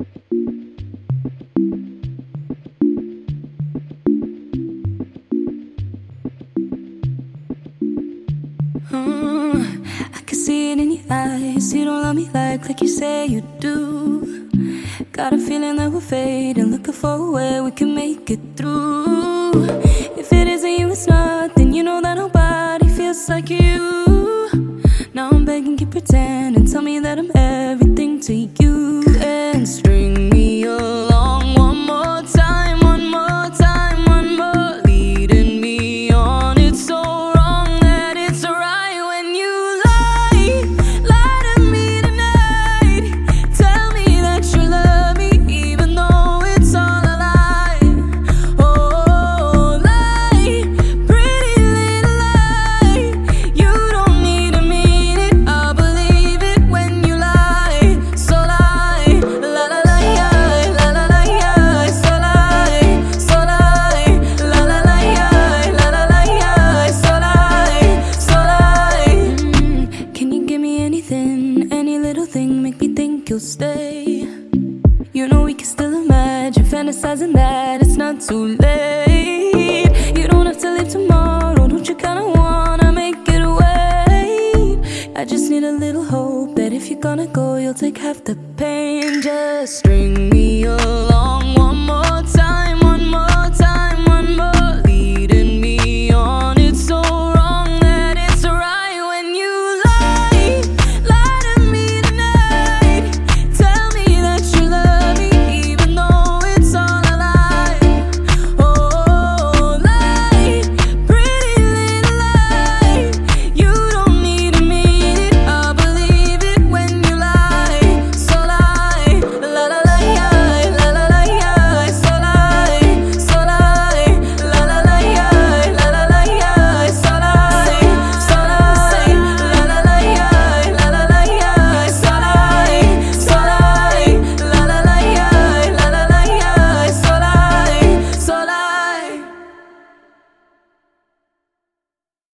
I can see it in your eyes. You don't love me like you say you do. Got a feeling that we're fading, looking for a way we can make it through. If it isn't you, it's not, then you know that nobody feels like you. Now I'm begging, keep pretending, tell me that I'm everything to you, and string me along one more time, one more time, one more, leading me on. It's so wrong that it's right when you lie to me tonight. Tell me that you love me even though it's all a lie. Oh, lie, pretty little lie. You don't need to mean it, I believe it when you lie. So lie, la la la yeah, la la la yeah. So lie, la la la yeah, la la la yeah. So lie. Can you give me anything, any little thing, make me think you'll stay? You know we can still imagine, fantasizing that it's not too late. You don't have to leave tomorrow, don't you kinda wanna make it wait? I just need a little hope that if you're gonna go, you'll take half the pain. Just string me